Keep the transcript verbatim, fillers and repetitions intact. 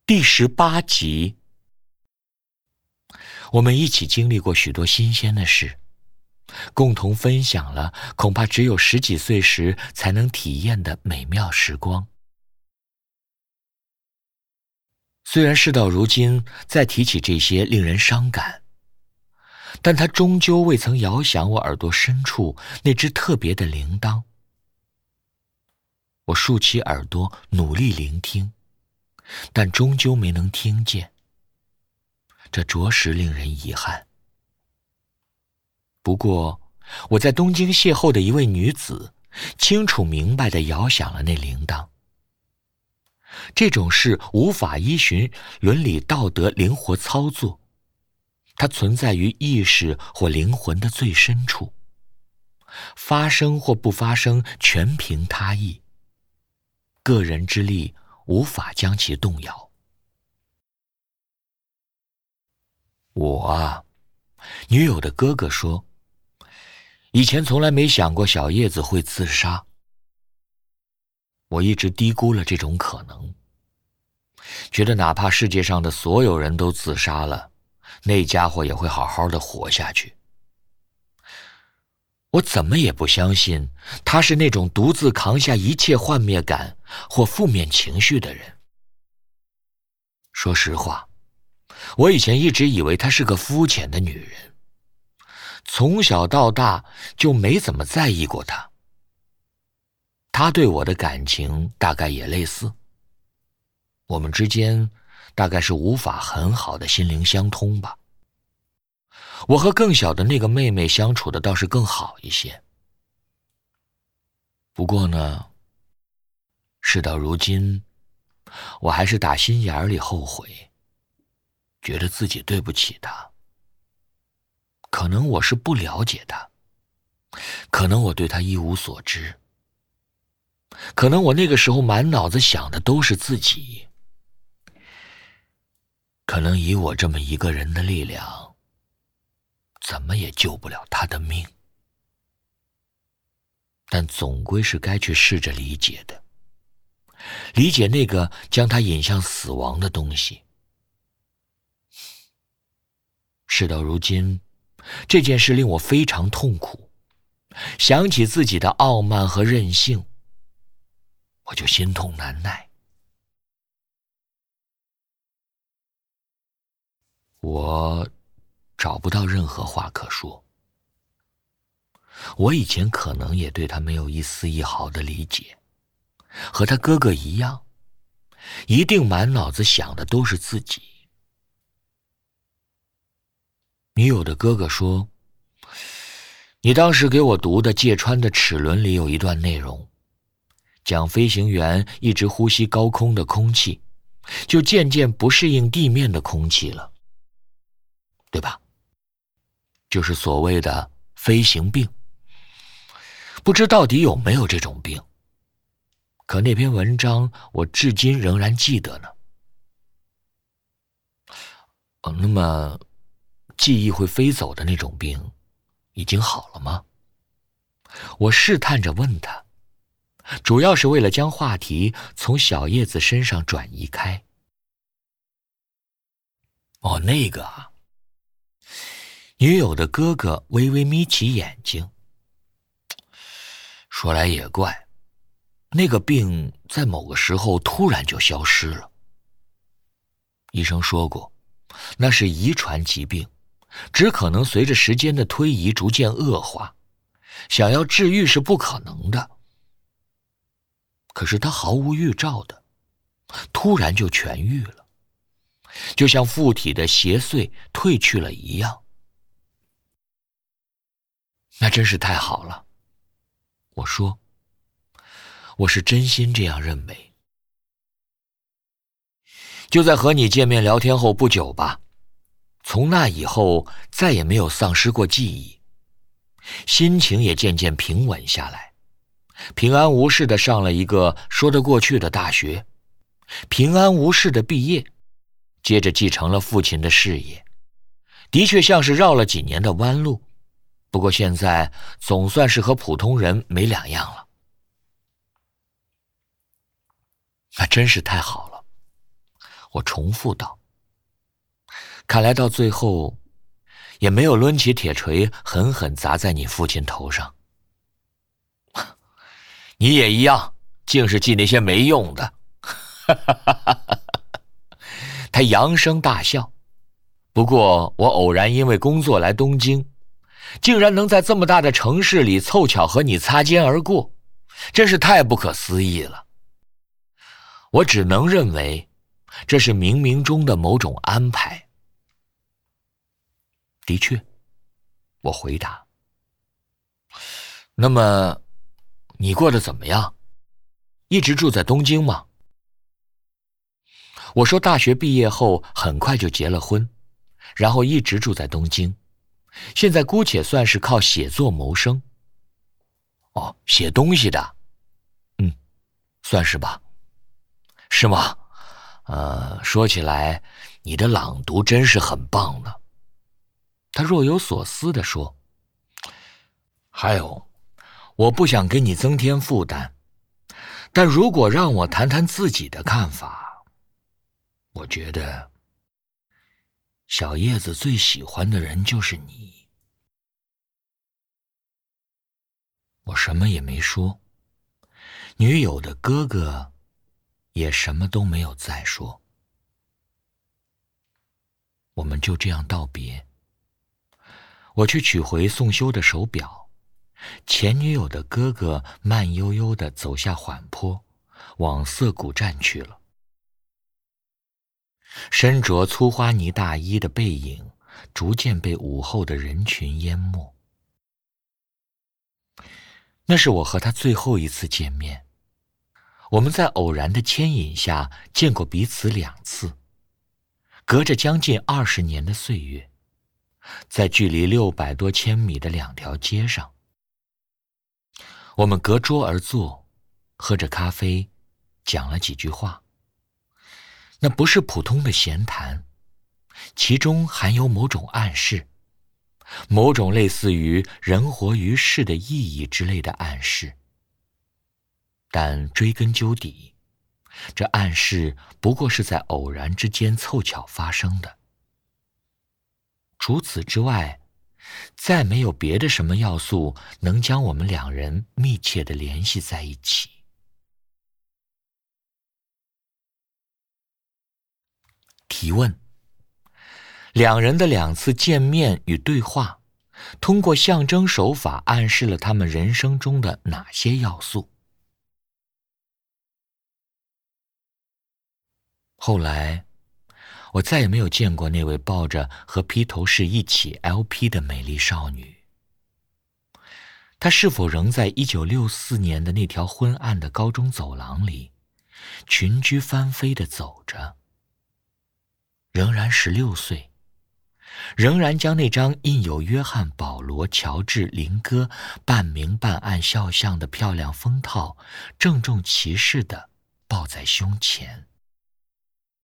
第十八集。我们一起经历过许多新鲜的事，共同分享了恐怕只有十几岁时才能体验的美妙时光。虽然事到如今再提起这些令人伤感，但它终究未曾摇响我耳朵深处那只特别的铃铛。我竖起耳朵努力聆听，但终究没能听见，这着实令人遗憾。不过我在东京邂逅的一位女子清楚明白地摇响了那铃铛。这种事无法依循伦理道德灵活操作，它存在于意识或灵魂的最深处，发生或不发生全凭他意，个人之力无法将其动摇。我啊，女友的哥哥说，以前从来没想过小叶子会自杀。我一直低估了这种可能，觉得哪怕世界上的所有人都自杀了，那家伙也会好好的活下去。我怎么也不相信他是那种独自扛下一切幻灭感或负面情绪的人。说实话，我以前一直以为她是个肤浅的女人，从小到大就没怎么在意过她。她对我的感情大概也类似，我们之间大概是无法很好的心灵相通吧。我和更小的那个妹妹相处的倒是更好一些。不过呢，事到如今，我还是打心眼里后悔，觉得自己对不起她。可能我是不了解她，可能我对她一无所知，可能我那个时候满脑子想的都是自己，可能以我这么一个人的力量，怎么也救不了他的命，但总归是该去试着理解的，理解那个将他引向死亡的东西。事到如今，这件事令我非常痛苦，想起自己的傲慢和任性，我就心痛难耐。我找不到任何话可说。我以前可能也对他没有一丝一毫的理解，和他哥哥一样，一定满脑子想的都是自己。女友的哥哥说，你当时给我读的芥川的《齿轮》里有一段内容，讲飞行员一直呼吸高空的空气，就渐渐不适应地面的空气了，对吧？就是所谓的飞行病。不知到底有没有这种病，可那篇文章我至今仍然记得呢。哦，那么记忆会飞走的那种病已经好了吗？我试探着问他，主要是为了将话题从小叶子身上转移开。哦，那个啊。女友的哥哥微微眯起眼睛，说来也怪，那个病在某个时候突然就消失了。医生说过，那是遗传疾病，只可能随着时间的推移逐渐恶化，想要治愈是不可能的。可是他毫无预兆的，突然就痊愈了，就像附体的邪祟退去了一样。那真是太好了，我说，我是真心这样认为。就在和你见面聊天后不久吧，从那以后再也没有丧失过记忆，心情也渐渐平稳下来，平安无事地上了一个说得过去的大学，平安无事地毕业，接着继承了父亲的事业，的确像是绕了几年的弯路，不过现在总算是和普通人没两样了。那真是太好了， 我重复道。看来到最后也没有抡起铁锤狠狠砸在你父亲头上。你也一样，净是记那些没用的。他扬声大笑。不过我偶然因为工作来东京，竟然能在这么大的城市里凑巧和你擦肩而过，真是太不可思议了。我只能认为这是冥冥中的某种安排。的确，我回答。那么你过得怎么样？一直住在东京吗？我说大学毕业后很快就结了婚，然后一直住在东京，现在姑且算是靠写作谋生。哦，写东西的。嗯，算是吧。是吗？呃，说起来，你的朗读真是很棒呢。他若有所思地说。还有，我不想给你增添负担，但如果让我谈谈自己的看法，我觉得小叶子最喜欢的人就是你。我什么也没说，女友的哥哥也什么都没有再说。我们就这样道别。我去取回宋修的手表，前女友的哥哥慢悠悠地走下缓坡，往涩谷站去了。身着粗花呢大衣的背影逐渐被午后的人群淹没。那是我和他最后一次见面，我们在偶然的牵引下见过彼此两次，隔着将近二十年的岁月，在距离六百多千米的两条街上，我们隔桌而坐，喝着咖啡，讲了几句话。那不是普通的闲谈，其中含有某种暗示，某种类似于人活于世的意义之类的暗示。但追根究底，这暗示不过是在偶然之间凑巧发生的。除此之外，再没有别的什么要素能将我们两人密切地联系在一起。提问：两人的两次见面与对话，通过象征手法暗示了他们人生中的哪些要素？后来，我再也没有见过那位抱着和披头士一起 L P 的美丽少女。她是否仍在一九六四年的那条昏暗的高中走廊里，裙裾翻飞地走着？仍然十六岁，仍然将那张印有约翰、保罗、乔治、林哥半明半暗肖像的漂亮封套郑重其事地抱在胸前。